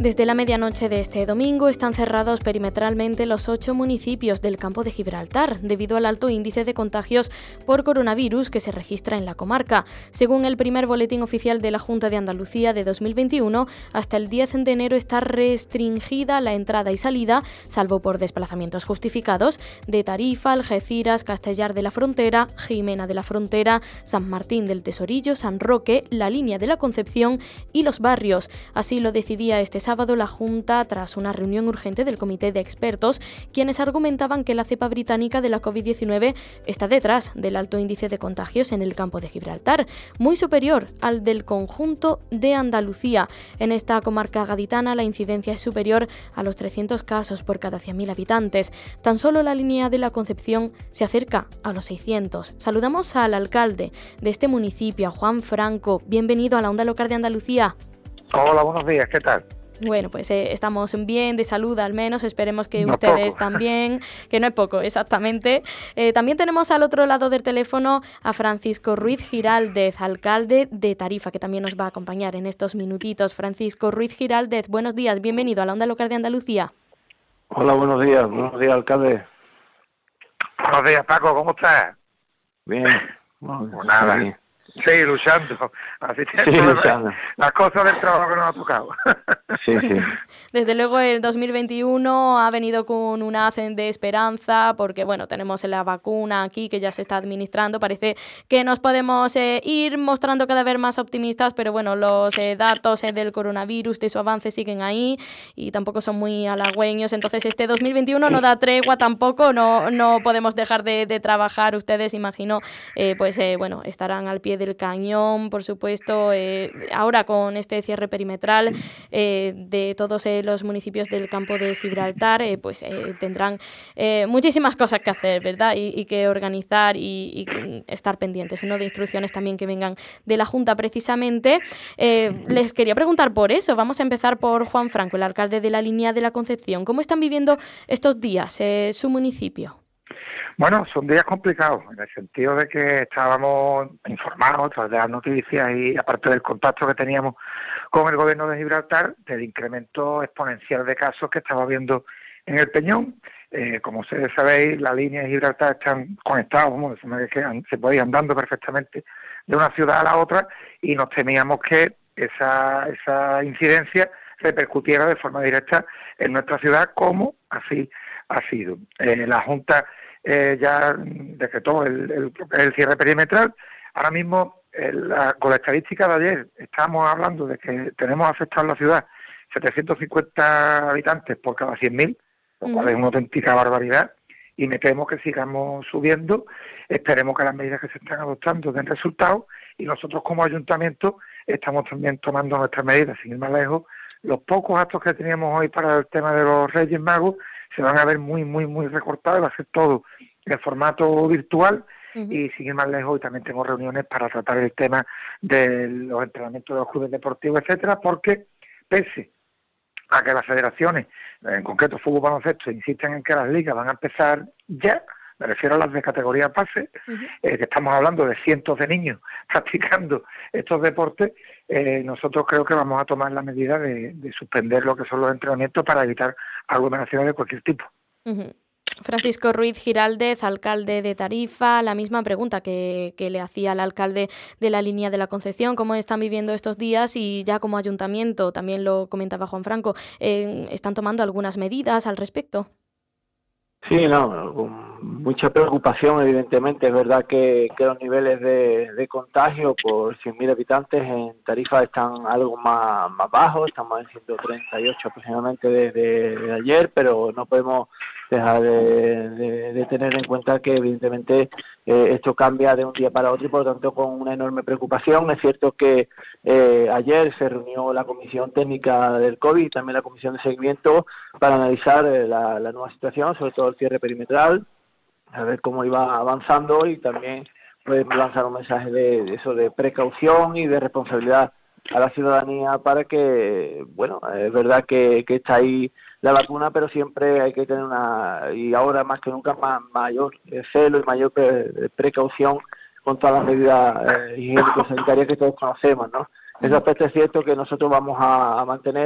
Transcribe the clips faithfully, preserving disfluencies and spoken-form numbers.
Desde la medianoche de este domingo están cerrados perimetralmente los ocho municipios del Campo de Gibraltar debido al alto índice de contagios por coronavirus que se registra en la comarca. Según el primer boletín oficial de la Junta de Andalucía de dos mil veintiuno, hasta el diez de enero está restringida la entrada y salida, salvo por desplazamientos justificados, de Tarifa, Algeciras, Castellar de la Frontera, Jimena de la Frontera, San Martín del Tesorillo, San Roque, la Línea de la Concepción y Los Barrios. Así lo decidía este sábado la Junta tras una reunión urgente del Comité de Expertos, quienes argumentaban que la cepa británica de la covid diecinueve está detrás del alto índice de contagios en el Campo de Gibraltar, muy superior al del conjunto de Andalucía. En esta comarca gaditana la incidencia es superior a los trescientos casos por cada cien mil habitantes. Tan solo la Línea de la Concepción se acerca a los seiscientos. Saludamos al alcalde de este municipio, a Juan Franco. Bienvenido a la Onda Local de Andalucía. Hola, buenos días, ¿qué tal? Bueno, pues eh, estamos bien, de salud al menos, esperemos que no ustedes poco. también, que no es poco, exactamente. Eh, también tenemos al otro lado del teléfono a Francisco Ruiz Giraldez, alcalde de Tarifa, que también nos va a acompañar en estos minutitos. Francisco Ruiz Giraldez, buenos días, bienvenido a la Onda Local de Andalucía. Hola, buenos días, buenos días, alcalde. Buenos días, Paco, ¿cómo estás? Bien. Bueno, pues nada. Bien. Sí, luchando. Así que sí, luchando. Las cosas del trabajo que nos ha tocado. Sí, sí. Desde luego el dos mil veintiuno ha venido con un haz de esperanza porque, bueno, tenemos la vacuna aquí que ya se está administrando. Parece que nos podemos eh, ir mostrando cada vez más optimistas, pero bueno, los eh, datos eh, del coronavirus, de su avance siguen ahí y tampoco son muy halagüeños. Entonces este dos mil veintiuno no da tregua tampoco, no, no podemos dejar de, de trabajar. Ustedes, imagino, eh, pues eh, bueno, estarán al pie del cañón, por supuesto, eh, ahora con este cierre perimetral eh, de todos eh, los municipios del Campo de Gibraltar, eh, pues eh, tendrán eh, muchísimas cosas que hacer, ¿verdad? Y, y que organizar y, y estar pendientes, ¿no? De instrucciones también que vengan de la Junta precisamente. Eh, les quería preguntar por eso. Vamos a empezar por Juan Franco, el alcalde de la Línea de la Concepción. ¿Cómo están viviendo estos días eh, su municipio? Bueno, son días complicados, en el sentido de que estábamos informados a través de las noticias y aparte del contacto que teníamos con el gobierno de Gibraltar, del incremento exponencial de casos que estaba habiendo en el Peñón. Eh, como ustedes sabéis, la línea de Gibraltar están conectados, como que se puede ir andando perfectamente de una ciudad a la otra y nos temíamos que esa, esa incidencia repercutiera de forma directa en nuestra ciudad, como así ha sido. Eh, la Junta Eh, ya decretó el, el, el cierre perimetral. Ahora mismo, el, la, con la estadística de ayer, estamos hablando de que tenemos afectados en la ciudad setecientos cincuenta habitantes por cada cien mil, lo cual es una auténtica barbaridad, y me temo que sigamos subiendo. Esperemos que las medidas que se están adoptando den resultados, y nosotros como ayuntamiento estamos también tomando nuestras medidas, sin ir más lejos. Los pocos actos que teníamos hoy para el tema de los Reyes Magos se van a ver muy, muy, muy recortados, va a ser todo en formato virtual. Uh-huh. Y sin ir más lejos, y también tengo reuniones para tratar el tema de los entrenamientos de los clubes deportivos, etcétera, porque pese a que las federaciones, en concreto fútbol, baloncesto, insisten en que las ligas van a empezar ya, me refiero a las de categoría base, uh-huh. eh, que estamos hablando de cientos de niños practicando estos deportes, eh, nosotros creo que vamos a tomar la medida de, de suspender lo que son los entrenamientos para evitar aglomeraciones de cualquier tipo. Uh-huh. Francisco Ruiz Giraldez, alcalde de Tarifa, la misma pregunta que, que le hacía al alcalde de la Línea de la Concepción, ¿cómo están viviendo estos días? Y ya como ayuntamiento, también lo comentaba Juan Franco, eh, ¿están tomando algunas medidas al respecto? Sí, no, con mucha preocupación, evidentemente. Es verdad que, que los niveles de, de contagio por cien mil habitantes en Tarifa están algo más, más bajos, estamos en ciento treinta y ocho aproximadamente desde de ayer, pero no podemos dejar de, de, de tener en cuenta que evidentemente eh, esto cambia de un día para otro y por lo tanto con una enorme preocupación. Es cierto que eh, ayer se reunió la Comisión Técnica del COVID y también la Comisión de Seguimiento para analizar eh, la, la nueva situación, sobre todo el cierre perimetral, a ver cómo iba avanzando y también pues, lanzar un mensaje de, de eso de precaución y de responsabilidad a la ciudadanía para que, bueno, es verdad que, que está ahí la vacuna, pero siempre hay que tener una, y ahora más que nunca, más, mayor celo y mayor pre, precaución con todas las medidas eh, higiénico-sanitarias que todos conocemos, ¿no? En ese aspecto es cierto que nosotros vamos a, a mantener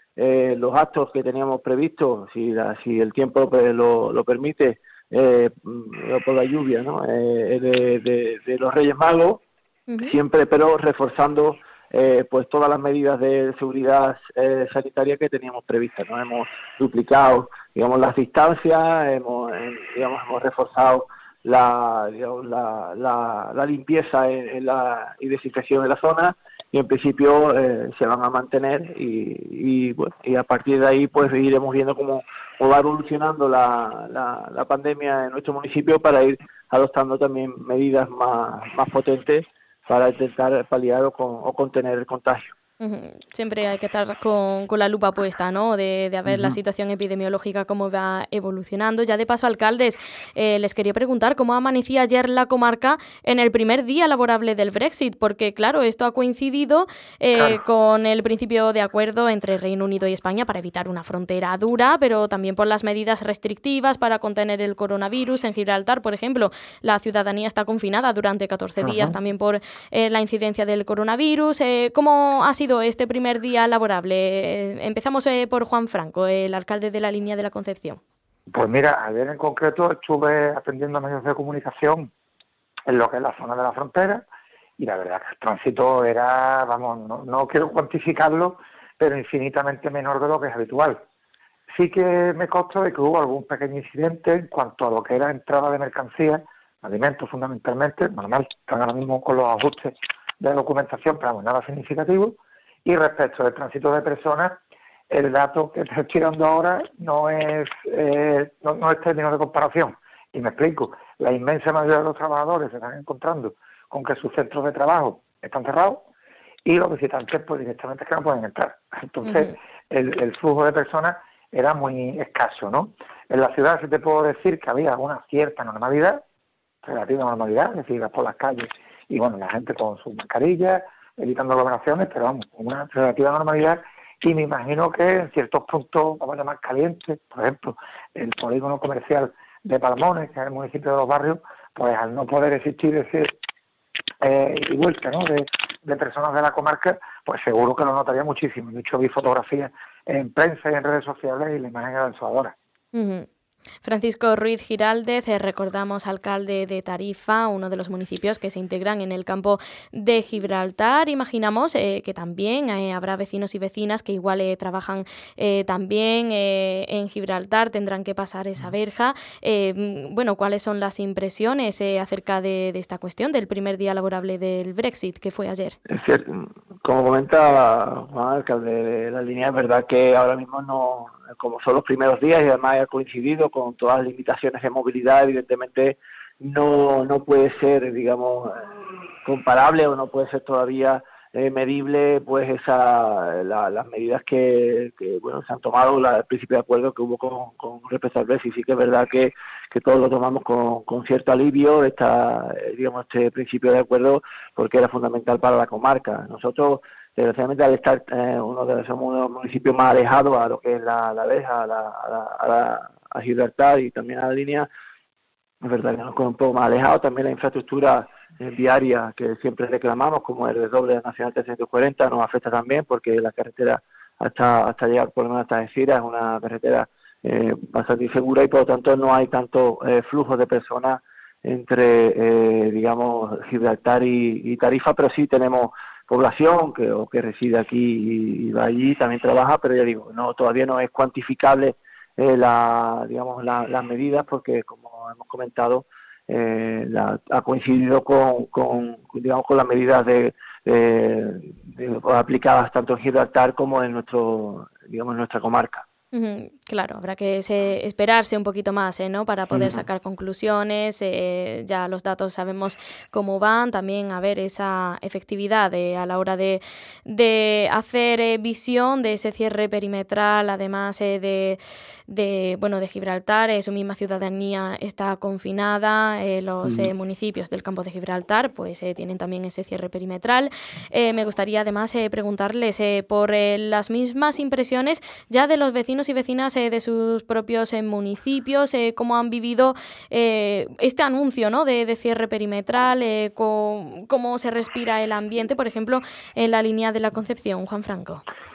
eh, los actos que teníamos previstos, si, la, si el tiempo lo, lo, lo permite, eh, por la lluvia, ¿no? Eh, de, de, de los Reyes Magos, uh-huh. siempre pero reforzando eh, pues todas las medidas de seguridad eh, sanitaria que teníamos previstas, ¿no? Hemos duplicado, digamos, las distancias, hemos, eh, digamos, hemos reforzado la, digamos, la, la, la limpieza en, en la, y desinfección de la zona, y en principio eh, se van a mantener y, y, bueno, y a partir de ahí pues iremos viendo cómo, cómo va evolucionando la, la, la pandemia en nuestro municipio para ir adoptando también medidas más, más potentes para intentar paliar o, con, o contener el contagio. Uh-huh. Siempre hay que estar con, con la lupa puesta, ¿no? De, de ver uh-huh. la situación epidemiológica, cómo va evolucionando. Ya de paso, alcaldes, eh, les quería preguntar cómo amanecía ayer la comarca en el primer día laborable del Brexit, porque claro, esto ha coincidido eh, claro. con el principio de acuerdo entre Reino Unido y España para evitar una frontera dura, pero también por las medidas restrictivas para contener el coronavirus. En Gibraltar, por ejemplo, la ciudadanía está confinada durante catorce uh-huh. días también por eh, la incidencia del coronavirus. Eh, ¿Cómo ha sido este primer día laborable? Empezamos eh, por Juan Franco, el alcalde de la Línea de la Concepción. Pues mira, ayer en concreto estuve atendiendo a medios de comunicación en lo que es la zona de la frontera y la verdad que el tránsito era, vamos, no, no quiero cuantificarlo, pero infinitamente menor de lo que es habitual. Sí que me consta de que hubo algún pequeño incidente en cuanto a lo que era entrada de mercancías, alimentos fundamentalmente, normal, están ahora mismo con los ajustes de documentación, pero vamos, nada significativo. Y respecto del tránsito de personas, el dato que estoy tirando ahora no es eh, no, no es término de comparación. Y me explico, la inmensa mayoría de los trabajadores se están encontrando con que sus centros de trabajo están cerrados y los visitantes pues directamente es que no pueden entrar. Entonces, uh-huh. el, el flujo de personas era muy escaso, ¿no? En la ciudad sí te puedo decir que había una cierta normalidad, relativa normalidad, es decir, ibas por las calles y bueno, la gente con sus mascarillas, evitando aglomeraciones, pero vamos, con una relativa normalidad, y me imagino que en ciertos puntos, vamos a llamar calientes, por ejemplo, el polígono comercial de Palmones, que es el municipio de Los Barrios, pues al no poder existir ese eh, y vuelta, ¿no?, de, de personas de la comarca, pues seguro que lo notaría muchísimo. De hecho, vi fotografías en prensa y en redes sociales y la imagen era desoladora. Uh-huh. Francisco Ruiz Giraldez, eh, recordamos alcalde de Tarifa, uno de los municipios que se integran en el campo de Gibraltar. Imaginamos eh, que también eh, habrá vecinos y vecinas que igual eh, trabajan eh, también eh, en Gibraltar, tendrán que pasar esa verja. Eh, bueno, ¿cuáles son las impresiones eh, acerca de, de esta cuestión del primer día laborable del Brexit que fue ayer? Es cierto, como comentaba Juan, alcalde de la Línea, es verdad que ahora mismo no, como son los primeros días y además ha coincidido con todas las limitaciones de movilidad, evidentemente no no puede ser, digamos, comparable o no puede ser todavía eh, medible pues esa la, las medidas que, que bueno se han tomado, la, el principio de acuerdo que hubo con, con respecto al Brexit. Sí que es verdad que, que todos lo tomamos con, con cierto alivio, esta, digamos, este principio de acuerdo, porque era fundamental para la comarca. Nosotros, desgraciadamente, al estar eh, uno de somos uno de los municipios más alejados a lo que es la, la Beja, a la, a la, a la a Gibraltar y también a la Línea, es verdad que nos queda un poco más alejado. También la infraestructura eh, viaria que siempre reclamamos, como el desdoble de la Nacional trescientos cuarenta, nos afecta también porque la carretera hasta hasta llegar por lo menos hasta Algeciras es una carretera eh, bastante insegura y por lo tanto no hay tanto eh, flujo de personas entre, eh, digamos, Gibraltar y, y Tarifa, pero sí tenemos población que, o que reside aquí y, y va allí, también trabaja, pero ya digo, no todavía no es cuantificable Eh, la, digamos, la, las medidas, porque como hemos comentado, eh, la, ha coincidido con, con, digamos, con las medidas de, de, de, aplicadas tanto en Gibraltar como en nuestro, digamos, en nuestra comarca. Uh-huh. Claro, habrá que se, esperarse un poquito más, ¿eh? ¿no? Para poder uh-huh. sacar conclusiones. Eh, ya los datos sabemos cómo van. También a ver esa efectividad de, a la hora de, de hacer eh, visión de ese cierre perimetral, además eh, de, de bueno de Gibraltar. Eh, su misma ciudadanía está confinada. Eh, los uh-huh. eh, municipios del campo de Gibraltar pues eh, tienen también ese cierre perimetral. Eh, me gustaría además eh, preguntarles eh, por eh, las mismas impresiones ya de los vecinos y vecinas eh, de sus propios eh, municipios, eh, cómo han vivido eh, este anuncio, ¿no?, de, de cierre perimetral, eh, con, cómo se respira el ambiente, por ejemplo, en la Línea de la Concepción. Juan Franco.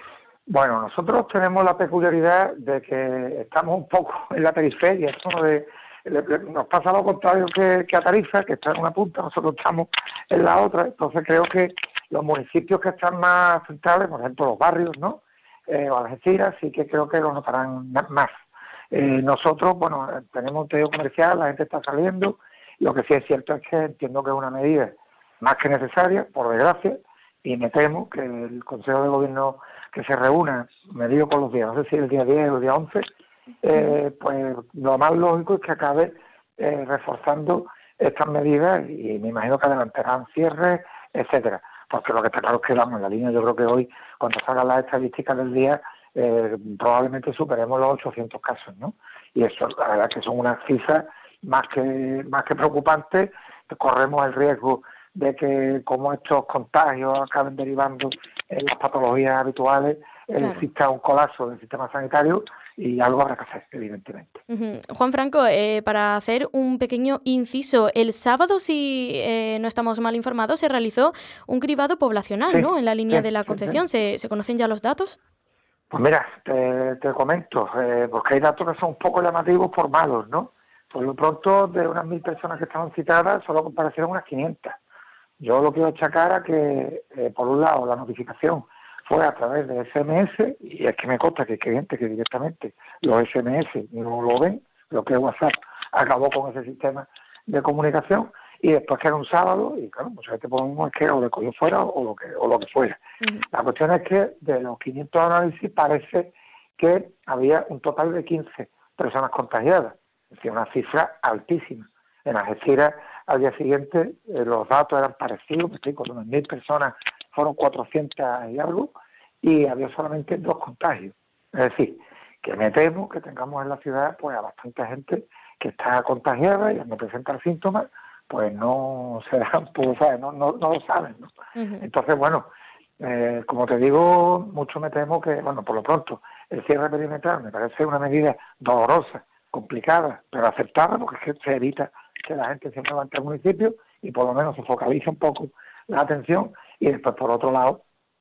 Bueno, nosotros tenemos la peculiaridad de que estamos un poco en la periferia, esto de, le, le, nos pasa lo contrario que, que a Tarifa, que está en una punta, nosotros estamos en la otra, entonces creo que los municipios que están más centrales, por ejemplo los barrios, ¿no? Eh, o Algeciras, sí que creo que lo notarán más. Eh, nosotros, bueno, tenemos un tejido comercial, la gente está saliendo, lo que sí es cierto es que entiendo que es una medida más que necesaria, por desgracia, y me temo que el Consejo de Gobierno que se reúna, medido con los días, no sé si el día diez o el día once, eh, pues lo más lógico es que acabe eh, reforzando estas medidas y me imagino que adelantarán cierres, etcétera. Porque lo que está claro es que vamos en la línea, yo creo que hoy, cuando salgan las estadísticas del día, eh, probablemente superemos los ochocientos casos, ¿no? Y eso, la verdad que son unas cifras más que, más que preocupantes, corremos el riesgo de que como estos contagios acaben derivando en las patologías habituales, claro, exista un colapso del sistema sanitario y algo habrá que hacer, evidentemente. Uh-huh. Juan Franco, eh, para hacer un pequeño inciso, el sábado, si eh, no estamos mal informados, se realizó un cribado poblacional, sí, ¿no?, en la línea sí, de la Concepción. Sí, sí. ¿Se, ¿Se conocen ya los datos? Pues mira, te, te comento, eh, porque hay datos que son un poco llamativos por malos, ¿no? Por lo pronto, de unas mil personas que estaban citadas, solo comparecieron unas quinientas. Yo lo quiero achacar a que, eh, por un lado, la notificación fue a través de ese eme ese, y es que me consta que hay gente que directamente los ese eme ese no lo ven, lo que es WhatsApp acabó con ese sistema de comunicación, y después que era un sábado, y claro, mucha gente ponemos que o le cogió fuera o lo que o lo que fuera. Uh-huh. La cuestión es que de los quinientos análisis parece que había un total de quince personas contagiadas, es decir, una cifra altísima. En Algeciras, al día siguiente, eh, los datos eran parecidos, me explico, de unas mil personas fueron cuatrocientas y algo, y había solamente dos contagios. Es decir, que me temo que tengamos en la ciudad pues a bastante gente que está contagiada y al no presentar síntomas, pues no se dan, pues, ¿sabes? No, no, no lo saben, ¿no? Uh-huh. Entonces, bueno, eh, como te digo, mucho me temo que, bueno, por lo pronto, el cierre perimetral me parece una medida dolorosa, complicada, pero aceptada, porque es que se evita que la gente se mueva ante el municipio y por lo menos se focalice un poco la atención, y después, por otro lado,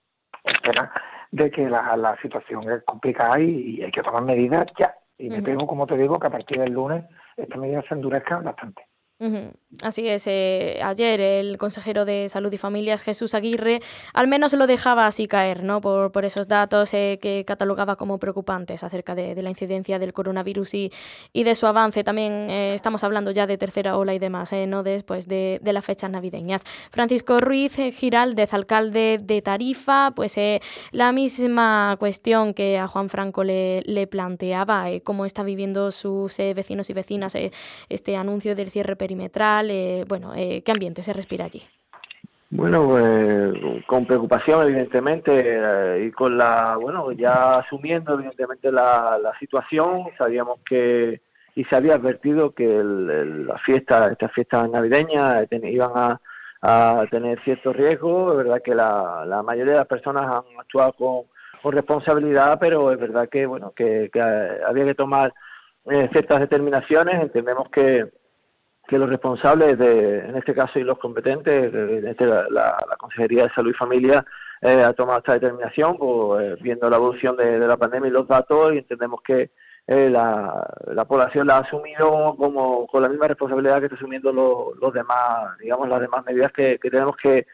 el tema de que la, la situación es complicada y, y hay que tomar medidas ya. Y me uh-huh. temo, como te digo, que a partir del lunes estas medidas se endurezcan bastante. Uh-huh. Así es, eh, ayer el consejero de Salud y Familias, Jesús Aguirre, al menos lo dejaba así caer, ¿no?, por, por esos datos eh, que catalogaba como preocupantes acerca de, de la incidencia del coronavirus y, y de su avance. También eh, estamos hablando ya de tercera ola y demás, eh, no después de, de las fechas navideñas. Francisco Ruiz eh, Giraldez, alcalde de Tarifa, pues eh, la misma cuestión que a Juan Franco le, le planteaba, eh, cómo está viviendo sus eh, vecinos y vecinas eh, este anuncio del cierre perimetral, eh, bueno, eh, ¿qué ambiente se respira allí? Bueno, pues con preocupación, evidentemente, eh, y con la, bueno, ya asumiendo, evidentemente, la, la situación. Sabíamos que, y se había advertido que el, el, la fiesta, estas fiestas navideñas ten, iban a, a tener ciertos riesgos. Es verdad que la, la mayoría de las personas han actuado con, con responsabilidad, pero es verdad que, bueno, que, que había que tomar eh, ciertas determinaciones. Entendemos que que los responsables, de, en este caso, y los competentes, en este, la, la Consejería de Salud y Familia, eh, ha tomado esta determinación, pues, eh, viendo la evolución de, de la pandemia y los datos, y entendemos que eh, la, la población la ha asumido como con la misma responsabilidad que está asumiendo los, los demás, digamos, las demás medidas que, que tenemos que,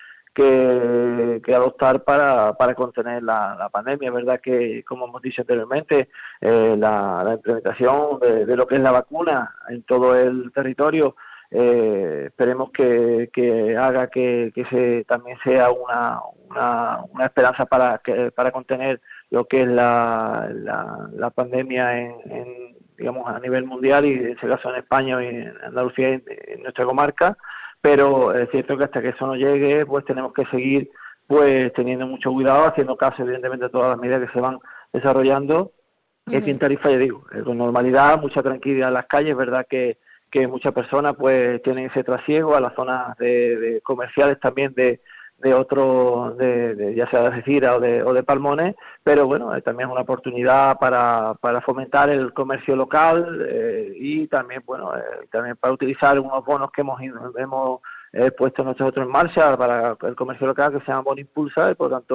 que, que adoptar para, para contener la, la pandemia. Es verdad que, como hemos dicho anteriormente, eh, la, la implementación de, de lo que es la vacuna en todo el territorio, eh, esperemos que, que haga que, que se también sea una, una, una esperanza para que, para contener lo que es la, la, la pandemia en, en, digamos, a nivel mundial, y en ese caso en España y en Andalucía y en nuestra comarca. Pero es cierto que hasta que eso no llegue, pues tenemos que seguir pues teniendo mucho cuidado, haciendo caso, evidentemente, de todas las medidas que se van desarrollando. Uh-huh. Aquí en Tarifa, ya digo, con normalidad, mucha tranquilidad en las calles. Es verdad que, que muchas personas pues tienen ese trasiego a las zonas de, de comerciales también de de otros, de, de, ya sea de Algeciras o de, o de Palmones, pero bueno, eh, también es una oportunidad para, para fomentar el comercio local eh, y también, bueno, eh, también para utilizar unos bonos que hemos, hemos eh, puesto nosotros en marcha para el comercio local, que se llama Bono Impulsa, y por lo tanto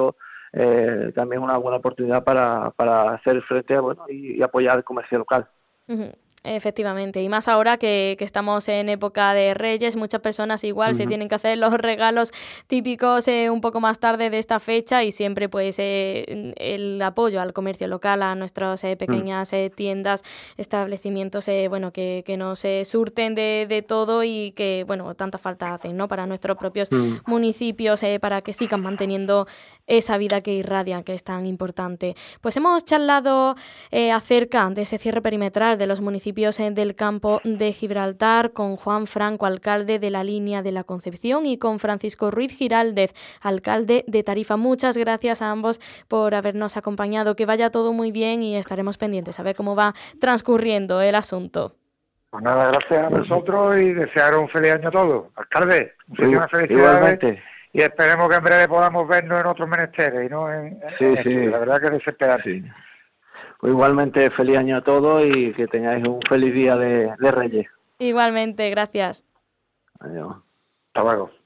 eh, también una buena oportunidad para, para hacer frente bueno, y, y apoyar el comercio local. Uh-huh. Efectivamente, y más ahora que, que estamos en época de Reyes, muchas personas igual uh-huh. se tienen que hacer los regalos típicos eh, un poco más tarde de esta fecha, y siempre pues eh, el apoyo al comercio local, a nuestras eh, pequeñas eh, tiendas, establecimientos eh, bueno que, que nos eh, surten de, de todo y que bueno tanta falta hacen, ¿no?, para nuestros propios uh-huh. municipios, eh, para que sigan manteniendo esa vida que irradian, que es tan importante. Pues hemos charlado eh, acerca de ese cierre perimetral de los municipios del campo de Gibraltar con Juan Franco, alcalde de la Línea de la Concepción, y con Francisco Ruiz Giraldez, alcalde de Tarifa. Muchas gracias a ambos por habernos acompañado. Que vaya todo muy bien y estaremos pendientes a ver cómo va transcurriendo el asunto. Pues nada, gracias a nosotros y desear un feliz año a todos. Alcalde, muchísimas felicidades. Y esperemos que en breve podamos vernos en otros menesteres y no en, sí, en sí. La verdad que desesperante. Sí. Pues igualmente feliz año a todos y que tengáis un feliz día de, de Reyes. Igualmente, gracias. Adiós. Hasta luego.